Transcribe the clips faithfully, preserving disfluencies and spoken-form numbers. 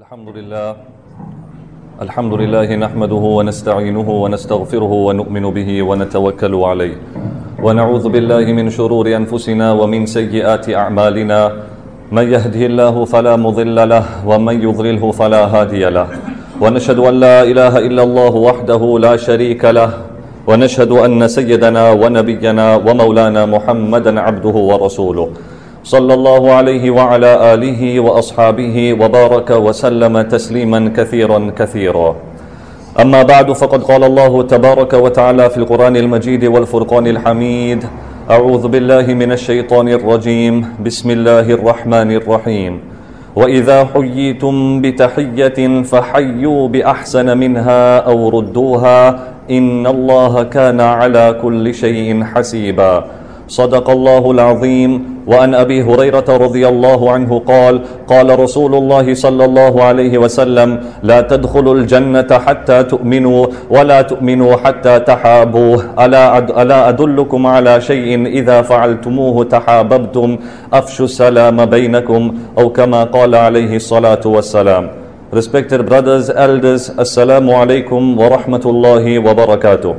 الحمد لله الحمد لله نحمده ونستعينه ونستغفره ونؤمن به ونتوكل عليه ونعوذ بالله من شرور أنفسنا ومن سيئات أعمالنا من يهده الله فلا مضل له ومن يضلله فلا هادي له ونشهد أن لا إله إلا الله وحده لا شريك له ونشهد أن سيدنا ونبينا ومولانا محمدا عبده ورسوله صلى الله عليه وعلى آله وأصحابه وبارك وسلم تسليما كثيرا كثيرا. أما بعد، فقد قال الله تبارك وتعالى في القرآن المجيد والفرقان الحميد: أعوذ بالله من الشيطان الرجيم، بسم الله الرحمن الرحيم. وإذا حييتم بتحية فحيوا بأحسن منها أو ردوها إن الله كان على كل شيء حسيبا. صدق الله العظيم. وعن أبي هريرة رضي الله عنه قال: قال رسول الله صلى الله عليه وسلم: لا تدخلوا الجنة حتى تؤمنوا ولا تؤمنوا حتى تحابوا. ألا ألا أدلكم على شيء إذا فعلتموه تحاببتم أفشوا السلام بينكم أو كما قال عليه الصلاة والسلام. Respected brothers, elders, Assalamu alaikum wa rahmatullahi wa barakatuh.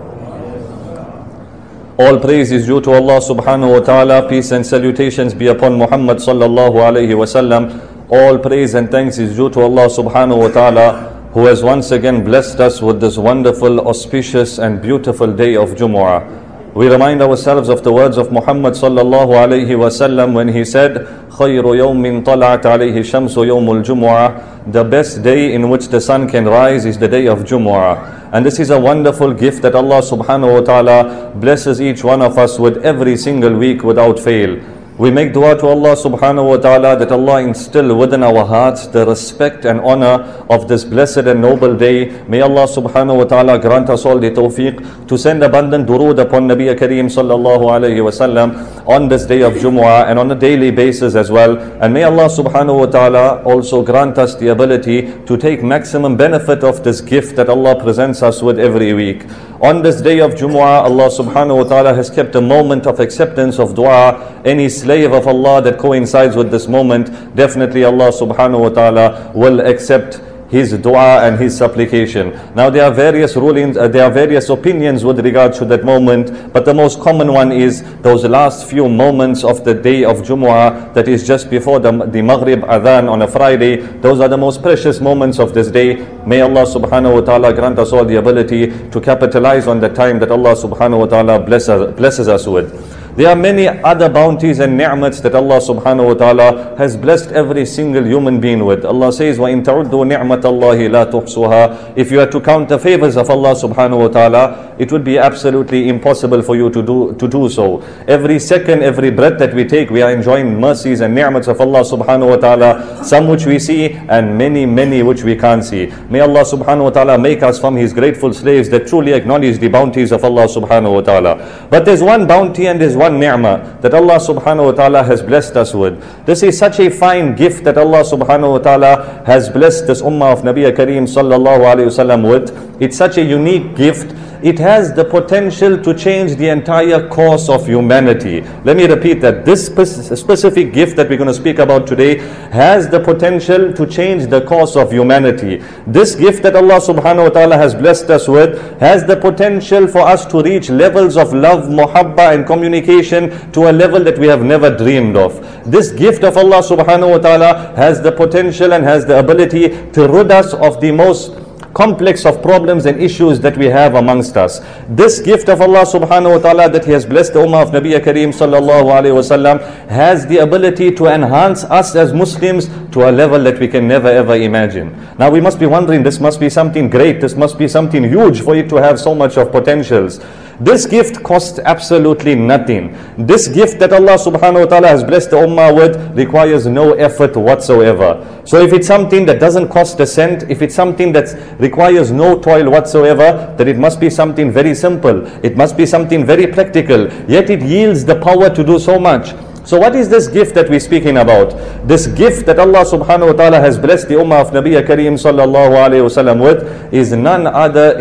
All praise is due to Allah subhanahu wa ta'ala. Peace and salutations be upon Muhammad sallallahu alayhi wa sallam. All praise and thanks is due to Allah subhanahu wa ta'ala, who has once again blessed us with this wonderful, auspicious and beautiful day of Jumu'ah. We remind ourselves of the words of Muhammad sallallahu alayhi wa sallam when he said, خَيْرُ يَوْمٍ طَلَعَتْ عَلَيْهِ الشَّمْسُ يَوْمُ الْجُمُعَةِ. The best day in which the sun can rise is the day of Jumu'ah. And this is a wonderful gift that Allah subhanahu wa ta'ala blesses each one of us with every single week without fail. We make dua to Allah subhanahu wa ta'ala that Allah instill within our hearts the respect and honor of this blessed and noble day. May Allah subhanahu wa ta'ala grant us all the tawfiq to send abundant durood upon Nabi Kareem sallallahu alayhi wa sallam on this day of Jumu'ah and on a daily basis as well. And may Allah subhanahu wa ta'ala also grant us the ability to take maximum benefit of this gift that Allah presents us with every week. On this day of Jumu'ah, Allah subhanahu wa ta'ala has kept a moment of acceptance of dua. Any slave of Allah that coincides with this moment, definitely Allah subhanahu wa ta'ala will accept his dua and his supplication. Now there are various rulings, uh, there are various opinions with regards to that moment, but the most common one is those last few moments of the day of Jumu'ah, that is just before the, the Maghrib Adhan on a Friday. Those are the most precious moments of this day. May Allah subhanahu wa ta'ala grant us all the ability to capitalize on the time that Allah subhanahu wa ta'ala blesses, blesses us with. There are many other bounties and ni'mats that Allah subhanahu wa ta'ala has blessed every single human being with. Allah says, وَإِن تَعُدُّوا نِعْمَةَ اللَّهِ لَا تُحْصُوهَا. If you had to count the favors of Allah subhanahu wa ta'ala, it would be absolutely impossible for you to do, to do so. Every second, every breath that we take, we are enjoying mercies and ni'mats of Allah subhanahu wa ta'ala, some which we see and many, many which we can't see. May Allah subhanahu wa ta'ala make us from His grateful slaves that truly acknowledge the bounties of Allah subhanahu wa ta'ala. But there's one bounty and there's one one ni'mah that Allah subhanahu wa ta'ala has blessed us with. This is such a fine gift that Allah subhanahu wa ta'ala has blessed this ummah of Nabi Kareem sallallahu alayhi wa sallam with. It's such a unique gift. It has the potential to change the entire course of humanity. Let me repeat that. This spe- specific gift that we're going to speak about today has the potential to change the course of humanity. This gift that Allah subhanahu wa ta'ala has blessed us with has the potential for us to reach levels of love, muhabba and communication to a level that we have never dreamed of. This gift of Allah subhanahu wa ta'ala has the potential and has the ability to rid us of the most complex of problems and issues that we have amongst us. This gift of Allah subhanahu wa ta'ala that He has blessed the ummah of Nabi Kareem sallallahu alayhi wa sallam has the ability to enhance us as Muslims to a level that we can never ever imagine. Now we must be wondering, this must be something great, this must be something huge for it to have so much of potentials. This gift costs absolutely nothing. This gift that Allah subhanahu wa ta'ala has blessed the ummah with requires no effort whatsoever. So if it's something that doesn't cost a cent, if it's something that requires no toil whatsoever, then it must be something very simple. It must be something very practical. Yet it yields the power to do so much. So what is this gift that we're speaking about? This gift that Allah subhanahu wa ta'ala has blessed the ummah of Nabi Kareem sallallahu alayhi wa sallam with is none other in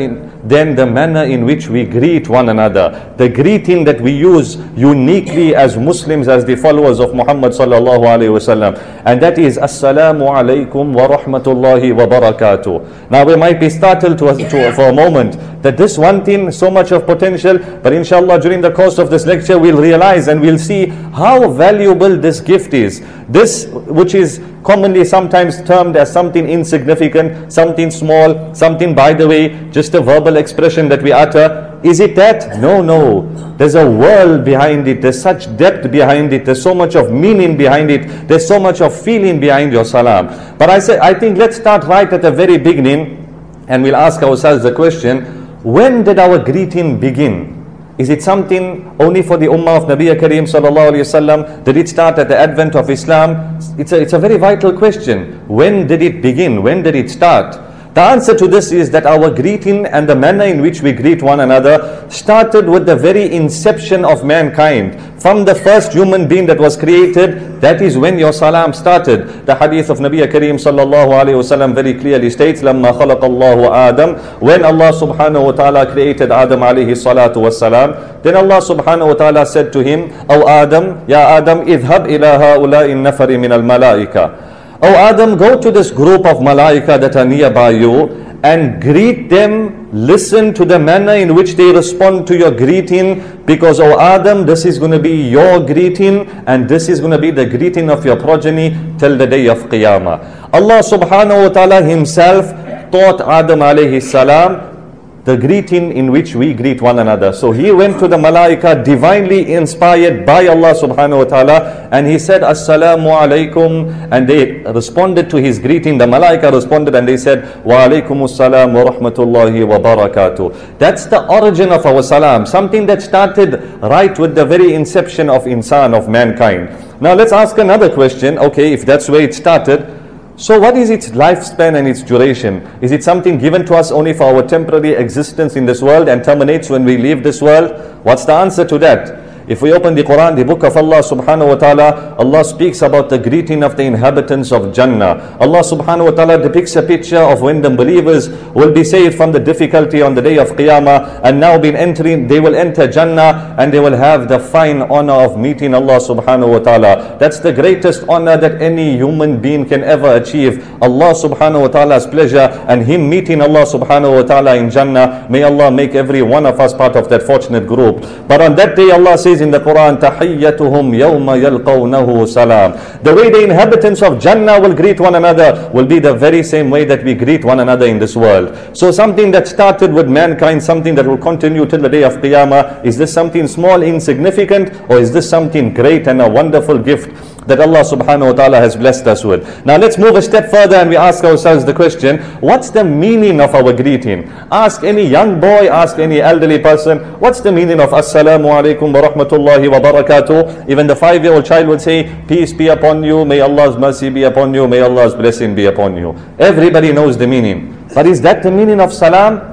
then the manner in which we greet one another, the greeting that we use uniquely as Muslims, as the followers of Muhammad sallallahu alaihi wasallam, and that is Assalamu alaikum wa rahmatullahi wa barakatuh. Now we might be startled to, to, for a moment that this one thing, so much of potential, but inshallah during the course of this lecture we'll realize and we'll see how valuable this gift is. This, which is commonly sometimes termed as something insignificant, something small, something by the way, just a verbal expression that we utter. Is it that? No, no. There's a world behind it. There's such depth behind it. There's so much of meaning behind it. There's so much of feeling behind your salam. But I say, I think let's start right at the very beginning, and we'll ask ourselves the question, when did our greeting begin? Is it something only for the ummah of Nabi Kareem sallallahu alayhi wasallam? Did it start at the advent of Islam? It's a, it's a very vital question. When did it begin? When did it start? The answer to this is that our greeting and the manner in which we greet one another started with the very inception of mankind. From the first human being that was created, that is when your salam started. The hadith of Nabi Kareem sallallahu alayhi wasallam very clearly states, لَمَّا خَلَقَ اللَّهُ آدَمَ, when Allah subhanahu wa ta'ala created Adam alayhi salatu wassalam, then Allah subhanahu wa ta'ala said to him, O Adam, Ya Adam, idhab ila ha'ula'i nafari min al-malaika. O Adam, go to this group of malaika that are nearby you and greet them, listen to the manner in which they respond to your greeting, because O Adam, this is going to be your greeting and this is going to be the greeting of your progeny till the day of Qiyamah. Allah subhanahu wa ta'ala himself taught Adam alayhi salam the greeting in which we greet one another. So he went to the malaika divinely inspired by Allah subhanahu wa ta'ala, and he said Assalamu alaikum, and they responded to his greeting. The malaika responded and they said Wa alaikum assalam wa rahmatullahi wa barakatuh. That's the origin of our salam, something that started right with the very inception of insan, of mankind. Now let's ask another question. Okay, if that's where it started, so what is its lifespan and its duration? Is it something given to us only for our temporary existence in this world and terminates when we leave this world? What's the answer to that? If we open the Quran, the book of Allah subhanahu wa ta'ala, Allah speaks about the greeting of the inhabitants of Jannah. Allah subhanahu wa ta'ala depicts a picture of when the believers will be saved from the difficulty on the day of Qiyamah, and now been entering, they will enter Jannah and they will have the fine honor of meeting Allah subhanahu wa ta'ala. That's the greatest honor that any human being can ever achieve. Allah subhanahu wa ta'ala's pleasure and him meeting Allah subhanahu wa ta'ala in Jannah. May Allah make every one of us part of that fortunate group. But on that day Allah says in the Quran, تَحِيَّتُهُمْ يَوْمَ يَلْقَوْنَهُ salam. The way the inhabitants of Jannah will greet one another will be the very same way that we greet one another in this world. So something that started with mankind, something that will continue till the day of Qiyamah, is this something small, insignificant, or is this something great and a wonderful gift that Allah subhanahu wa ta'ala has blessed us with? Now let's move a step further and we ask ourselves the question, what's the meaning of our greeting? Ask any young boy, ask any elderly person, what's the meaning of Assalamu alaikum wa rahmatullahi wa barakatuh? Even the five-year-old child would say, peace be upon you, may Allah's mercy be upon you, may Allah's blessing be upon you. Everybody knows the meaning. But is that the meaning of salam?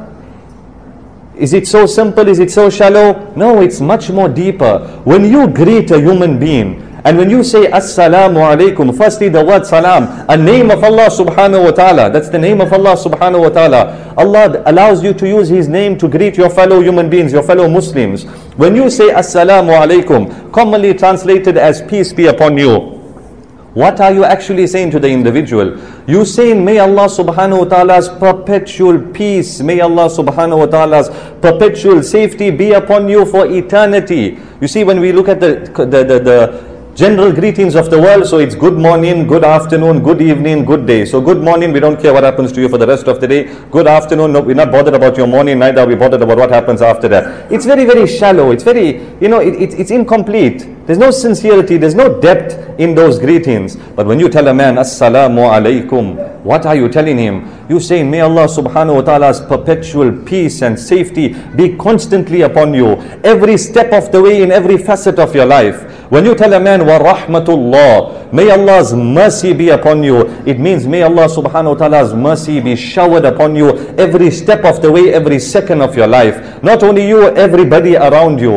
Is it so simple? Is it so shallow? No, it's much more deeper. When you greet a human being, and when you say Assalamu alaikum, firstly the word salam, a name of Allah subhanahu wa ta'ala, that's the name of Allah subhanahu wa ta'ala. Allah allows you to use His name to greet your fellow human beings, your fellow Muslims. When you say Assalamu alaikum, commonly translated as peace be upon you, what are you actually saying to the individual? You saying, may Allah subhanahu wa ta'ala's perpetual peace, may Allah subhanahu wa ta'ala's perpetual safety be upon you for eternity. You see, when we look at the the the, the general greetings of the world, so it's good morning, good afternoon, good evening, good day. So good morning, we don't care what happens to you for the rest of the day. Good afternoon, no, we're not bothered about your morning, neither are we bothered about what happens after that. It's very, very shallow. It's very, you know, it, it, it's incomplete. There's no sincerity, there's no depth in those greetings. But when you tell a man, Assalamu alaikum, what are you telling him? You say, may Allah subhanahu wa ta'ala's perpetual peace and safety be constantly upon you, every step of the way, in every facet of your life. When you tell a man, wa rahmatullah, may Allah's mercy be upon you, it means may Allah subhanahu wa ta'ala's mercy be showered upon you every step of the way, every second of your life. Not only you, everybody around you.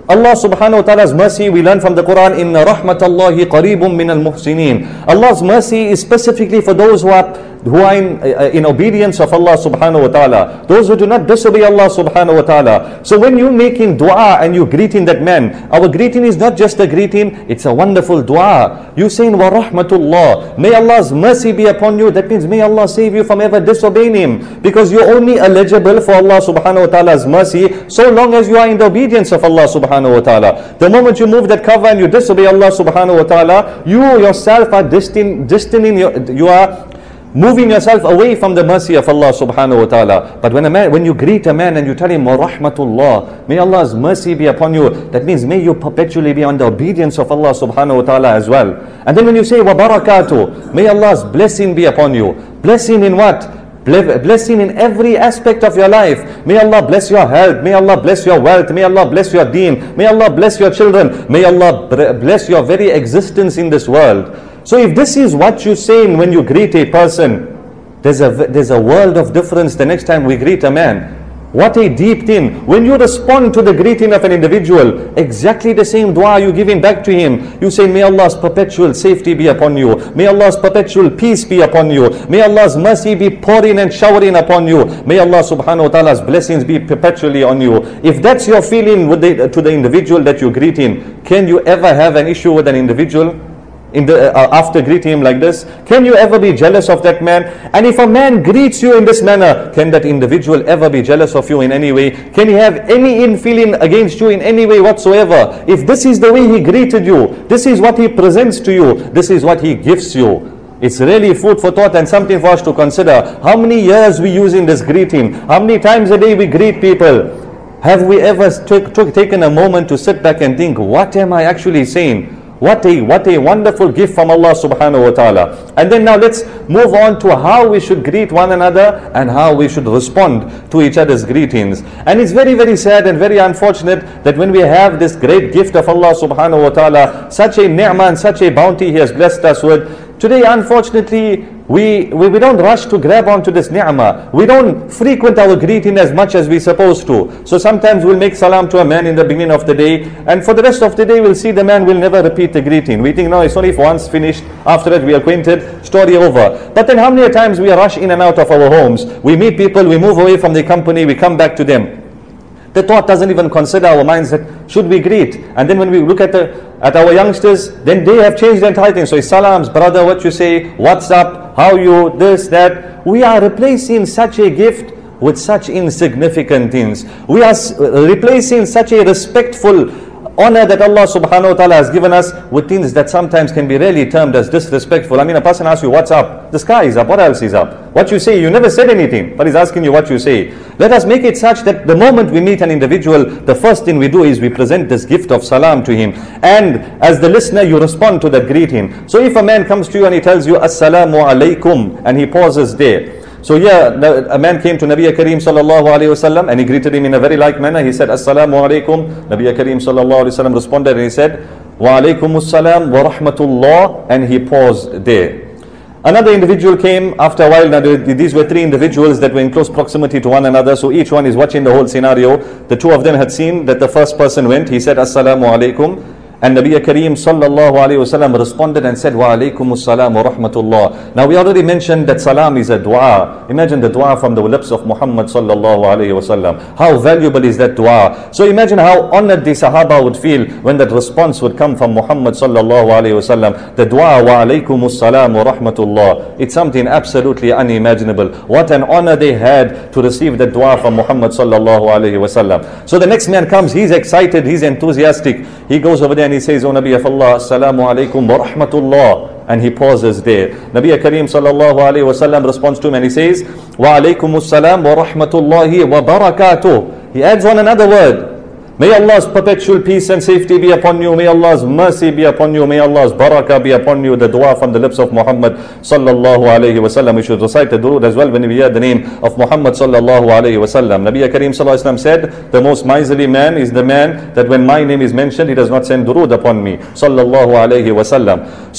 Allah subhanahu wa ta'ala's mercy, we learn from the Quran, Inna rahmatallahi qareebun min al-muhsinin. Allah's mercy is specifically for those who are who are in, uh, in obedience of Allah subhanahu wa ta'ala, those who do not disobey Allah subhanahu wa ta'ala. So when you making dua and you greeting that man, our greeting is not just a greeting, it's a wonderful dua. You saying wa rahmatullah, may Allah's mercy be upon you. That means may Allah save you from ever disobeying Him, because you're only eligible for Allah subhanahu wa ta'ala's mercy so long as you are in the obedience of Allah subhanahu wa ta'ala. The moment you move that cover and you disobey Allah subhanahu wa ta'ala, you yourself are distant, distancing your, you are moving yourself away from the mercy of Allah subhanahu wa ta'ala. But when a man, when you greet a man and you tell him wa rahmatullah, may Allah's mercy be upon you, that means may you perpetually be on the obedience of Allah subhanahu wa ta'ala as well. And then when you say wa barakatuh, may Allah's blessing be upon you. Blessing in what? Blessing in every aspect of your life. May Allah bless your health, may Allah bless your wealth, may Allah bless your deen, may Allah bless your children, may Allah bless your very existence in this world. So if this is what you say when you greet a person, there's a, there's a world of difference the next time we greet a man. What a deep thing. When you respond to the greeting of an individual, exactly the same dua you giving back to him. You say, may Allah's perpetual safety be upon you. May Allah's perpetual peace be upon you. May Allah's mercy be pouring and showering upon you. May Allah subhanahu wa ta'ala's blessings be perpetually on you. If that's your feeling with the, to the individual that you're greeting, can you ever have an issue with an individual? In the, uh, after greeting him like this, can you ever be jealous of that man? And if a man greets you in this manner, can that individual ever be jealous of you in any way? Can he have any in feeling against you in any way whatsoever? If this is the way he greeted you, this is what he presents to you, this is what he gives you, it's really food for thought and something for us to consider. How many years we use in this greeting? How many times a day we greet people? Have we ever took, took, taken a moment to sit back and think, what am I actually saying? What a, what a wonderful gift from Allah subhanahu wa ta'ala. And then now let's move on to how we should greet one another and how we should respond to each other's greetings. And it's very, very sad and very unfortunate that when we have this great gift of Allah subhanahu wa ta'ala, such a ni'mah and such a bounty He has blessed us with, today unfortunately we, we, we don't rush to grab onto this ni'mah. We don't frequent our greeting as much as we're supposed to. So sometimes we'll make salam to a man in the beginning of the day, and for the rest of the day we'll see the man will never repeat the greeting. We think, no, it's only if once finished, after that we are acquainted, story over. But then how many times we rush in and out of our homes, we meet people, we move away from the company, we come back to them. The thought doesn't even consider our minds that should we greet. And then when we look at the at our youngsters, then they have changed the entire thing. So it's salams, brother, what you say, what's up, how you, this, that. We are replacing such a gift with such insignificant things. We are replacing such a respectful honor that Allah subhanahu wa ta'ala has given us with things that sometimes can be really termed as disrespectful. I mean, a person asks you, what's up? The sky is up. What else is up? What you say, you never said anything, but he's asking you what you say. Let us make it such that the moment we meet an individual, the first thing we do is we present this gift of salam to him. And as the listener, you respond to that greeting. So if a man comes to you and he tells you, Assalamu alaikum, and he pauses there. So yeah, a man came to Nabi Kareem sallallahu alayhi wasallam and he greeted him in a very like manner. He said, Assalamu alaikum. Nabi Kareem sallallahu alayhi wasallam responded and he said, Wa alaikumus salam wa rahmatullah, and he paused there. Another individual came after a while. Now these were three individuals that were in close proximity to one another. So each one is watching the whole scenario. The two of them had seen that the first person went. He said, Assalamu alaikum. And Nabi Kareem sallallahu alayhi wasallam responded and said, Wa alaikumus salam wa rahmatullah. Now we already mentioned that salam is a dua. Imagine the dua from the lips of Muhammad sallallahu alayhi wasallam. How valuable is that dua? So imagine how honored the Sahaba would feel when that response would come from Muhammad sallallahu alayhi wasallam. The dua, Wa alaikumus salam wa rahmatullah. It's something absolutely unimaginable. What an honor they had to receive the dua from Muhammad sallallahu alayhi wasallam. So the next man comes, he's excited, he's enthusiastic. He goes over there and he says, O Nabi of Allah, Assalamu alaikum wa rahmatullah. And he pauses there. Nabi Kareem sallallahu alayhi wa sallam responds to him and he says, Wa alaikumus salam wa rahmatullahi wa barakatuh. He adds on another word. May Allah's perpetual peace and safety be upon you. May Allah's mercy be upon you. May Allah's barakah be upon you. The dua from the lips of Muhammad sallallahu alayhi wa sallam. We should recite the durood as well when we hear the name of Muhammad sallallahu alayhi wa sallam. Nabi Kareem sallallahu alayhi wa sallam said, the most miserly man is the man that when my name is mentioned, he does not send durood upon me. Sallallahu alayhi wa sallam. So,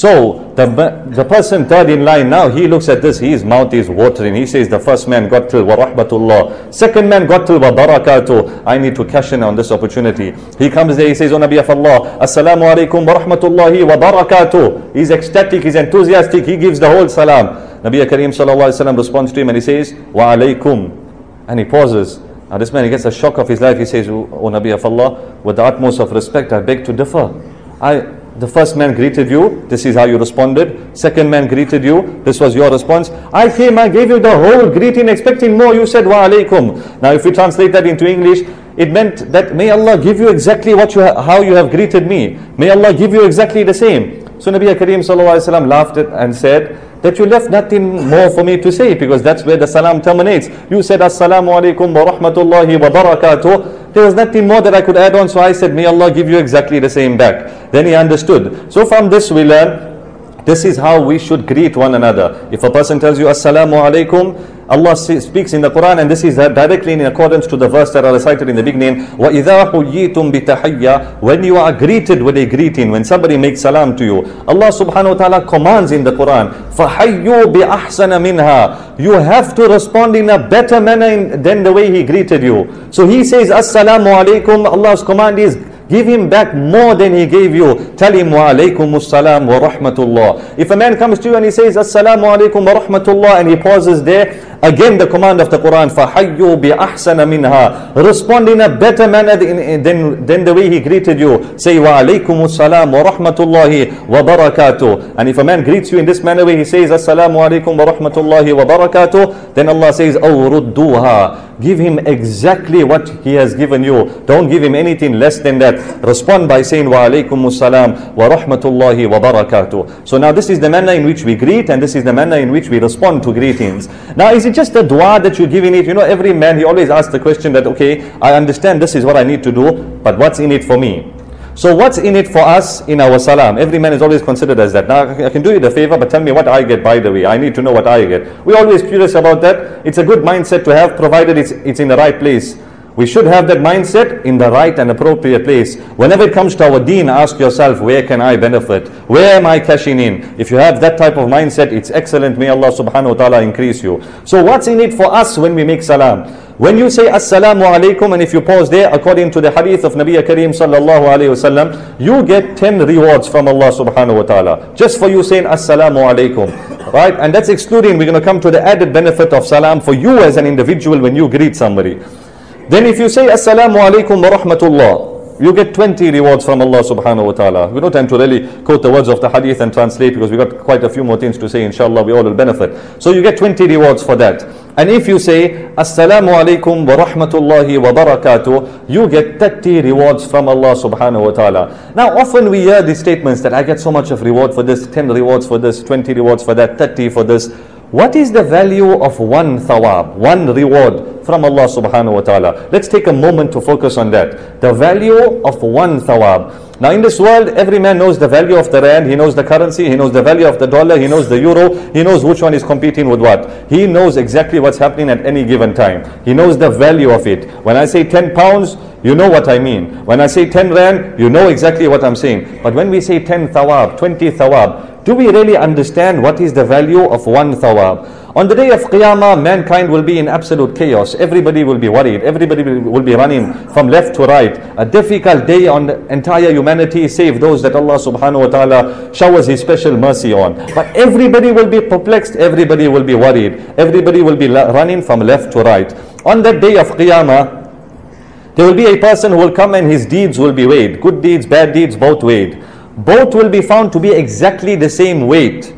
the, the person third in line now, he looks at this, his mouth is watering. He says, the first man got till wa rahmatullah, second man got till wa barakatuh. I need to cash in on this opportunity. He comes there, he says, O Nabi of Allah, assalamu alaikum wa rahmatullahi wa barakatuh. He's ecstatic, he's enthusiastic, he gives the whole salam. Nabi Kareem sallallahu alaihi wasallam responds to him and he says, wa alaikum. And he pauses. Now this man, he gets a shock of his life. He says, O Nabi of Allah, with the utmost of respect, I beg to differ. I, the first man greeted you, this is how you responded. Second man greeted you, this was your response. I came, I gave you the whole greeting, expecting more. You said, wa alaikum. Now if we translate that into English, it meant that may Allah give you exactly what you ha- how you have greeted me. May Allah give you exactly the same. So Nabi Kareem sallallahu alaihi wasallam laughed and said, that you left nothing more for me to say, because that's where the salam terminates. You said assalamu alaikum wa rahmatullahi wa barakatuh. There was nothing more that I could add on, so I said, may Allah give you exactly the same back. Then he understood. So from this we learn, this is how we should greet one another. If a person tells you assalamu alaikum, Allah speaks in the Quran, and this is directly in accordance to the verse that I recited in the beginning. وَإِذَا حُيِّيتُمْ بِتَحِيَّةٍ. When you are greeted with a greeting, when somebody makes salam to you, Allah subhanahu wa ta'ala commands in the Quran, فَحَيُّوا بِأَحْسَنَ مِنْهَا. You have to respond in a better manner in, than the way he greeted you. So he says, assalamu alaikum. Allah's command is, give him back more than he gave you. Tell him, wa alaykum assalam wa rahmatullah. If a man comes to you and he says, assalamu alaikum wa rahmatullah, and he pauses there, again the command of the Quran, فَحَيُّوا بِأَحْسَنَ مِنْهَا. Respond in a better manner than, than, than the way he greeted you. Say, wa alaykum assalam wa rahmatullahi wa barakatuh. And if a man greets you in this manner where he says, assalamu alaikum wa rahmatullahi wa barakatuh, then Allah says, أَوْ رُدُّوهَا. Give him exactly what he has given you. Don't give him anything less than that. Respond by saying, wa alaykum assalam wa rahmatullahi wa barakatuh. So now this is the manner in which we greet, and this is the manner in which we respond to greetings. Now is it just a dua that you give in it? You know, every man, he always asks the question that, okay, I understand this is what I need to do, but what's in it for me? So what's in it for us in our salam? Every man is always considered as that. Now I can do you the favor, but tell me what I get by the way. I need to know what I get. We're always curious about that. It's a good mindset to have, provided it's, it's in the right place. We should have that mindset in the right and appropriate place. Whenever it comes to our deen, ask yourself, where can I benefit? Where am I cashing in? If you have that type of mindset, it's excellent. May Allah subhanahu wa ta'ala increase you. So what's in it for us when we make salam? When you say assalamu alaikum, and if you pause there, according to the hadith of Nabi Kareem sallallahu alayhi wasallam, you get ten rewards from Allah subhanahu wa ta'ala, just for you saying assalamu alaikum. Right? And that's excluding, we're going to come to the added benefit of salam for you as an individual when you greet somebody. Then if you say assalamu alaikum wa rahmatullah, you get twenty rewards from Allah subhanahu wa ta'ala. We don't tend to really quote the words of the hadith and translate, because we've got quite a few more things to say. Inshallah, we all will benefit. So you get twenty rewards for that. And if you say assalamu alaikum wa rahmatullahi wa barakatuh, you get thirty rewards from Allah subhanahu wa ta'ala. Now often we hear these statements that I get so much of reward for this, ten rewards for this, twenty rewards for that, thirty for this. What is the value of one thawab, one reward from Allah subhanahu wa ta'ala? Let's take a moment to focus on that. The value of one thawab. Now in this world, every man knows the value of the rand, he knows the currency, he knows the value of the dollar, he knows the euro, he knows which one is competing with what. He knows exactly what's happening at any given time. He knows the value of it. When I say ten pounds, you know what I mean. When I say ten rand, you know exactly what I'm saying. But when we say ten thawab, twenty thawab, do we really understand what is the value of one thawab? On the day of Qiyamah, mankind will be in absolute chaos. Everybody will be worried. Everybody will be running from left to right. A difficult day on the entire humanity, save those that Allah subhanahu wa ta'ala showers His special mercy on. But everybody will be perplexed. Everybody will be worried. Everybody will be running from left to right. On that day of Qiyamah, there will be a person who will come and his deeds will be weighed. Good deeds, bad deeds, both weighed. Both will be found to be exactly the same weight.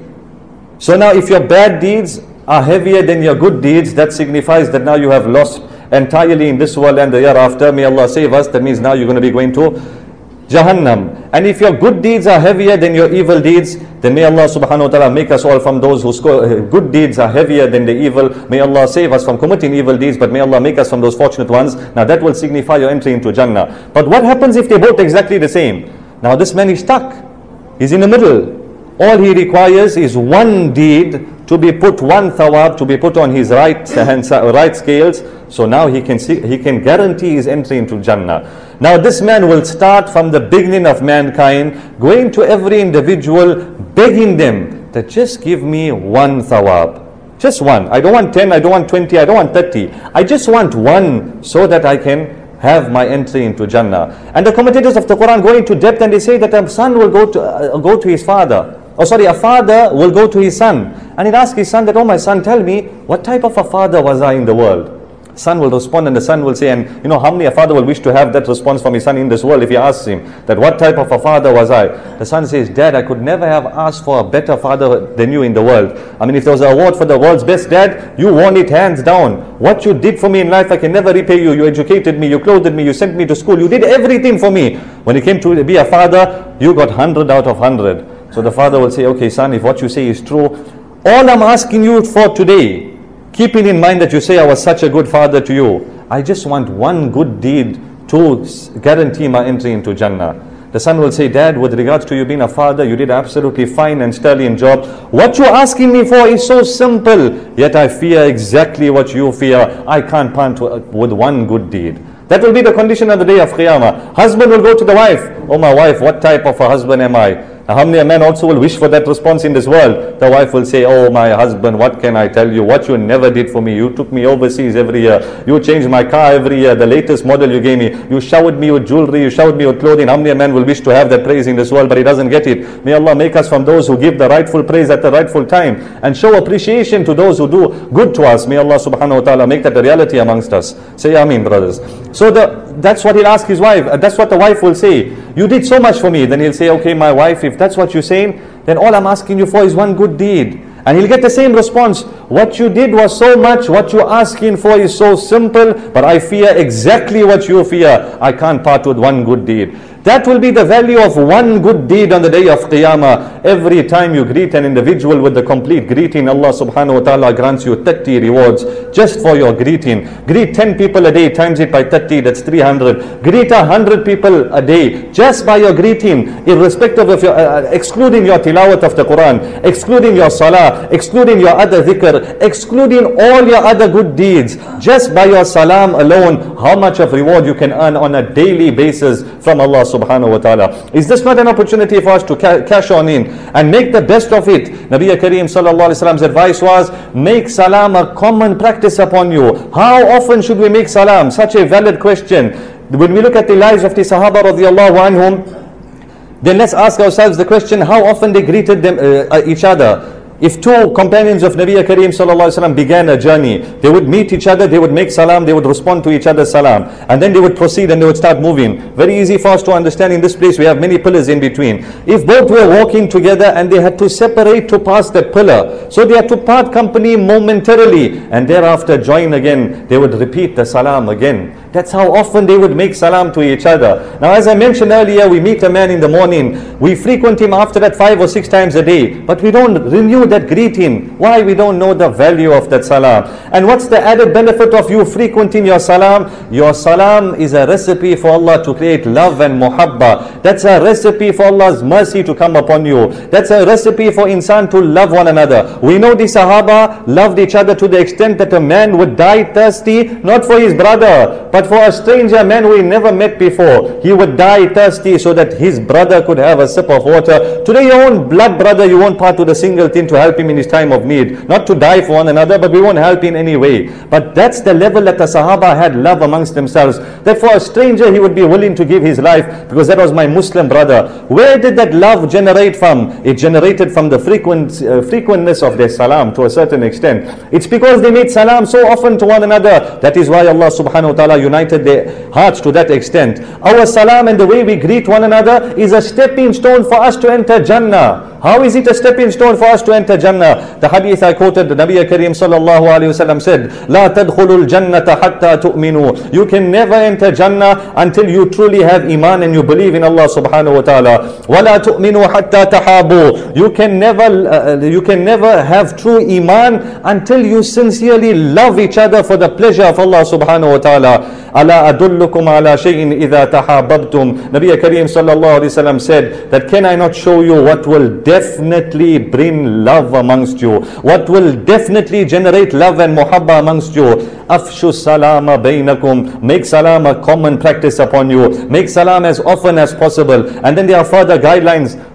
So now if your bad deeds are heavier than your good deeds, that signifies that now you have lost entirely in this world and the year after. May Allah save us. That means now you're going to be going to Jahannam. And if your good deeds are heavier than your evil deeds, then may Allah subhanahu wa ta'ala make us all from those whose good deeds are heavier than the evil. May Allah save us from committing evil deeds, but may Allah make us from those fortunate ones. Now that will signify your entry into Jannah. But what happens if they both exactly the same? Now this man is stuck. He's in the middle. All he requires is one deed to be put, one thawab to be put on his right hand, right scales. So now he can see, he can guarantee his entry into Jannah. Now this man will start from the beginning of mankind, going to every individual, begging them that just give me one thawab. Just one. I don't want ten, I don't want twenty, I don't want thirty. I just want one so that I can have my entry into Jannah. And the commentators of the Quran go into depth and they say that a son will go to uh, go to his father. Oh sorry, a father will go to his son. And he'll ask his son that, oh my son, tell me, what type of a father was I in the world? Son will respond and the son will say, and you know how many a father will wish to have that response from his son in this world if he asks him that what type of a father was I? The son says, Dad, I could never have asked for a better father than you in the world. I mean, if there was an award for the world's best dad, you won it hands down. What you did for me in life, I can never repay you. You educated me, you clothed me, you sent me to school, you did everything for me. When it came to be a father, you got one hundred out of one hundred. So the father will say, okay son, if what you say is true, all I'm asking you for today, keeping in mind that you say I was such a good father to you, I just want one good deed to guarantee my entry into Jannah. The son will say, Dad, with regards to you being a father, you did absolutely fine and sterling job. What you're asking me for is so simple, yet I fear exactly what you fear. I can't part with one good deed. That will be the condition on the day of Qiyamah. Husband will go to the wife, oh my wife, what type of a husband am I? Now, how many a man also will wish for that response in this world? The wife will say, oh my husband, what can I tell you? What you never did for me. You took me overseas every year. You changed my car every year. The latest model you gave me. You showered me with jewelry. You showered me with clothing. How many a man will wish to have that praise in this world, but he doesn't get it? May Allah make us from those who give the rightful praise at the rightful time and show appreciation to those who do good to us. May Allah subhanahu wa ta'ala make that a reality amongst us. Say Ameen, brothers. So the, that's what he'll ask his wife. That's what the wife will say. You did so much for me. Then he'll say, okay, my wife, if that's what you're saying, then all I'm asking you for is one good deed. And he'll get the same response. What you did was so much, what you're asking for is so simple, but I fear exactly what you fear. I can't part with one good deed. That will be the value of one good deed on the day of Qiyamah. Every time you greet an individual with the complete greeting, Allah subhanahu wa ta'ala grants you thirty rewards just for your greeting. Greet ten people a day, times it by thirty, that's three hundred. Greet one hundred people a day just by your greeting, irrespective of your, uh, excluding your tilawat of the Quran, excluding your salah, excluding your other dhikr, excluding all your other good deeds. Just by your salam alone, how much of reward you can earn on a daily basis from Allah subhanahu wa ta'ala. Is this not an opportunity for us to ca cash on in and make the best of it? Nabi Kareem sallallahu alaihi wasallam's advice was, make salam a common practice upon you. How often should we make salam? Such a valid question. When we look at the lives of the Sahaba radiallahu anhum, then let's ask ourselves the question, how often they greeted them, uh, each other. If two companions of Nabi Kareem sallallahu alaihi wasallam began a journey, they would meet each other, they would make salam, they would respond to each other's salam, and then they would proceed and they would start moving. Very easy for us to understand. In this place we have many pillars in between. If both were walking together and they had to separate to pass that pillar, so they had to part company momentarily and thereafter join again, they would repeat the salam again. That's how often they would make salam to each other. Now, as I mentioned earlier, we meet a man in the morning, we frequent him after that five or six times a day, but we don't renew that greeting. Why? We don't know the value of that salam. And what's the added benefit of you frequenting your salam? Your salam is a recipe for Allah to create love and muhabba. That's a recipe for Allah's mercy to come upon you. That's a recipe for insan to love one another. We know the Sahaba loved each other to the extent that a man would die thirsty, not for his brother, but for a stranger man who he never met before. He would die thirsty so that his brother could have a sip of water. Today your own blood brother, you won't part with a single thing to help him in his time of need. Not to die for one another, but we won't help in any way. But that's the level that the Sahaba had love amongst themselves. That for a stranger he would be willing to give his life because that was my Muslim brother. Where did that love generate from? It generated from the frequent, uh, frequentness of their salam to a certain extent. It's because they made salam so often to one another. That is why Allah subhanahu wa ta'ala united their hearts to that extent. Our salam and the way we greet one another is a stepping stone for us to enter Jannah. How is it a stepping stone for us to enter Jannah? The hadith I quoted, the Nabi Kareem sallallahu alayhi wa sallam said, لا تدخلوا الجنة حتى تؤمنوا. You can never enter Jannah until you truly have iman and you believe in Allah subhanahu wa ta'ala. ولا تؤمنوا حتى تحابوا. You can never, uh, you can never have true iman until you sincerely love each other for the pleasure of Allah subhanahu wa ta'ala. ألا أدلكم على شيء إذا تحاببتم. Nabi Kareem sallallahu alayhi wa sallam said that, can I not show you what will definitely bring love amongst you, what will definitely generate love and muhabba amongst you? Afshu salama bainakum. Make salam a common practice upon you. Make salam as often as possible. And then there are further guidelines.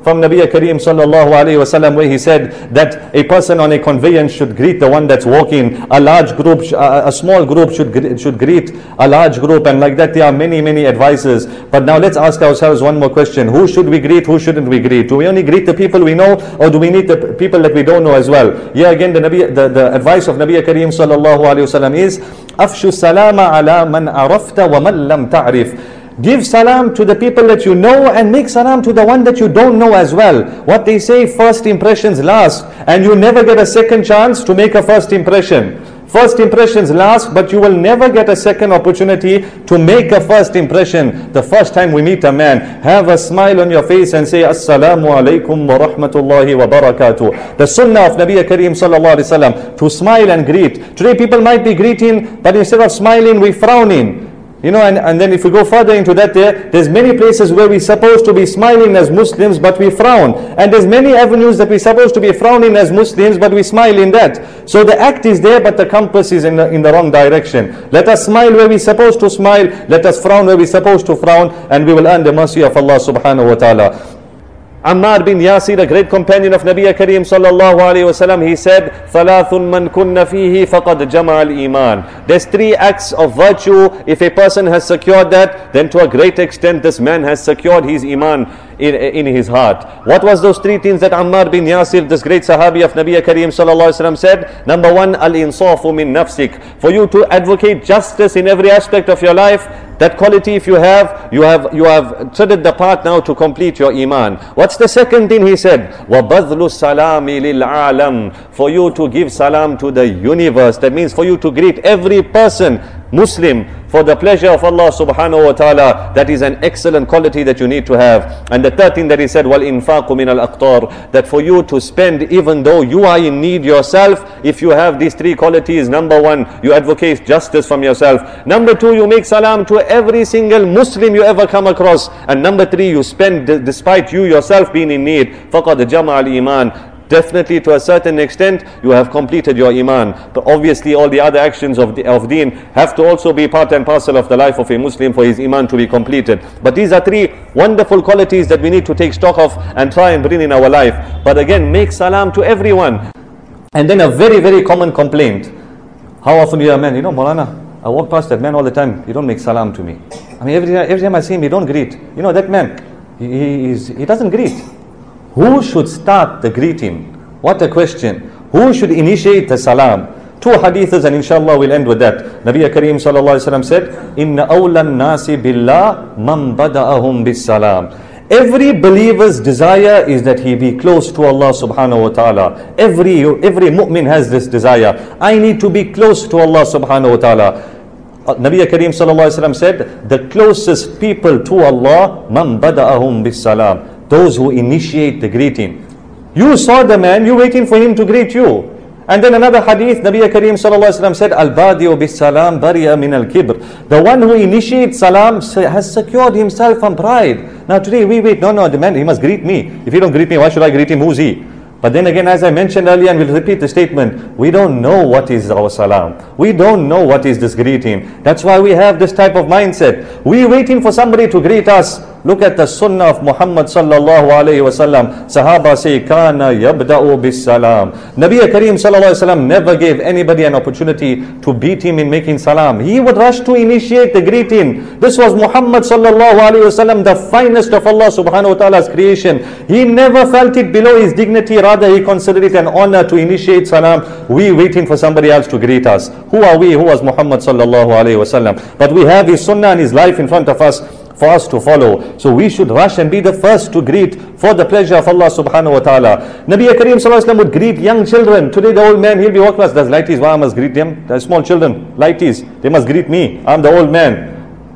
from Nabi Kareem sallallahu alayhi wasallam, where he said that a person on a conveyance should greet the one that's walking, a large group, a small group should, should greet a large group, and like that there are many, many advices. But now let's ask ourselves one more question. Who should we greet, who shouldn't we greet? Do we only greet the people we know, or do we need the people that we don't know as well? Yeah, again, the, Nabi, the, the advice of Nabi Kareem sallallahu alayhi wasallam is, Afshu salama ala man arafta wa man lam ta'rif. Give salam to the people that you know, and make salam to the one that you don't know as well. What they say, first impressions last, and you never get a second chance to make a first impression. First impressions last, but you will never get a second opportunity to make a first impression. The first time we meet a man, have a smile on your face and say, Assalamu alaikum wa rahmatullahi wa barakatuh. The sunnah of Nabi Kareem sallallahu alaihi wasallam, to smile and greet. Today people might be greeting, but instead of smiling, we frowning. You know, and, and then if we go further into that, there, there's many places where we're supposed to be smiling as Muslims, but we frown. And there's many avenues that we're supposed to be frowning as Muslims, but we smile in that. So the act is there, but the compass is in the, in the wrong direction. Let us smile where we're supposed to smile. Let us frown where we're supposed to frown, and we will earn the mercy of Allah subhanahu wa ta'ala. Ammar bin Yasir, a great companion of Nabi Kareem sallallahu alayhi wasallam, he said, "Thalathun man kunna fihi faqad jama al-iman." There's three acts of virtue. If a person has secured that, then to a great extent this man has secured his iman in, in his heart. What was those three things that Ammar bin Yasir, this great sahabi of Nabi Kareem sallallahu alayhi wasallam, said? Number one, al-insafu min nafsik. For you to advocate justice in every aspect of your life. That quality, if you have, you have you have treaded the path now to complete your iman. What's the second thing he said? وَبَذْلُ السَّلَامِ لِلْعَالَمِ. For you to give salam to the universe. That means for you to greet every person, Muslim, for the pleasure of Allah subhanahu wa ta'ala. That is an excellent quality that you need to have. And the third thing that he said, وَالْإِنفَاقُ مِنَ الْأَقْطَارِ. That for you to spend even though you are in need yourself, if you have these three qualities, number one, you advocate justice from yourself. Number two, you make salam to every single Muslim you ever come across. And number three, you spend despite you yourself being in need. فَقَدْ جَمَعَ الْإِيمَانِ. Definitely to a certain extent you have completed your iman. But obviously all the other actions of, the, of deen have to also be part and parcel of the life of a Muslim for his iman to be completed. But these are three wonderful qualities that we need to take stock of and try and bring in our life. But again, make salam to everyone. And then a very very common complaint. How often you hear a man, you know, Maulana, I walk past that man all the time, he don't make salam to me. I mean every, every time I see him, he don't greet. You know that man, he, he, is, he doesn't greet. Who should start the greeting? What a question. Who should initiate the salam? Two hadiths, and inshallah we'll end with that. Nabi Kareem sallallahu alaihi wasallam said, Inna awlan nasi billah man bada'ahum bis salam. Every believer's desire is that he be close to Allah subhanahu wa ta'ala. Every, every mu'min has this desire. I need to be close to Allah subhanahu wa ta'ala. Nabi Kareem sallallahu alaihi wasallam said, the closest people to Allah, man bada'ahum bis salam. Those who initiate the greeting. You saw the man, you waiting for him to greet you. And then another hadith, Nabi Kareem sallallahu alaihi wasallam said, Al-Badi'u bis salam bari'a min al-kibr. The one who initiates salam has secured himself from pride. Now today we wait, no, no, the man, he must greet me. If he don't greet me, why should I greet him? Who's he? But then again, as I mentioned earlier, and we'll repeat the statement, we don't know what is our salam. We don't know what is this greeting. That's why we have this type of mindset. We're waiting for somebody to greet us. Look at the sunnah of Muhammad sallallahu alayhi wa sallam. Sahaba say, Kana yabda'u bis salam. Nabi Kareem sallallahu alayhi wa sallam never gave anybody an opportunity to beat him in making salam. He would rush to initiate the greeting. This was Muhammad sallallahu alayhi wa sallam, the finest of Allah subhanahu wa ta'ala's creation. He never felt it below his dignity. Rather, he considered it an honor to initiate salam. We waiting for somebody else to greet us. Who are we? Who was Muhammad sallallahu alayhi wa sallam? But we have his sunnah and his life in front of us for us to follow. So we should rush and be the first to greet for the pleasure of Allah subhanahu wa ta'ala. Nabi Kareem sallallahu alaihi wasallam would greet young children. Today the old man, he'll be walking past, does lighties, why I must greet them? The small children, lighties, they must greet me. I'm the old man.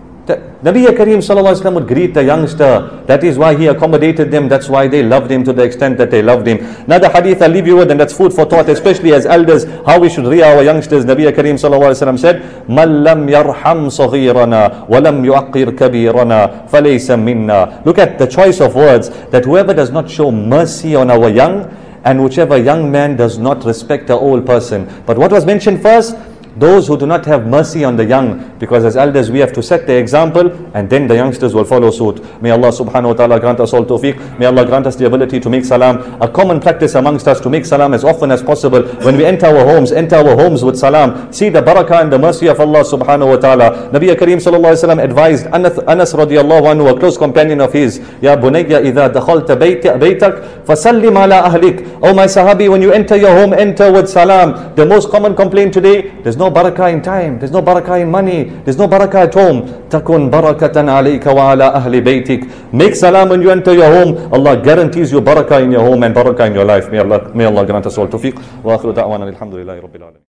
Nabi Kareem sallallahu alaihi wasallam would greet the youngster. That is why he accommodated them. That's why they loved him to the extent that they loved him. Another hadith I'll leave you with, and that's food for thought, especially as elders, how we should rear our youngsters. Nabi Kareem sallallahu alaihi wasallam said, "Man lam yarham saghirana wa lam yu'aqqir kabirana falaysa minna." Look at the choice of words, that whoever does not show mercy on our young, and whichever young man does not respect the old person. But what was mentioned first? those who do not have mercy on the young, because as elders we have to set the example and then the youngsters will follow suit. May Allah subhanahu wa ta'ala grant us all tawfiq. May Allah grant us the ability to make salam a common practice amongst us, to make salam as often as possible. When we enter our homes, enter our homes with salam. See the barakah and the mercy of Allah subhanahu wa ta'ala. Nabi Kareem sallallahu alayhi wa sallam advised Anas, Anas radiallahu anhu, a close companion of his, Ya bunayya idha dakhalta baytak fasallim ala ahlik. Oh my sahabi, when you enter your home, enter with salam. The most common complaint today, there's no barakah in time, there's no barakah in money, there's no barakah at home. Takun barakatan alayka wa ala ahli baytik. Make salam when you enter your home. Allah guarantees you barakah in your home and barakah in your life. May Allah, may Allah grant us all tawfiq. Wa akhiru da'wana alhamdulillahi rabbil alamin.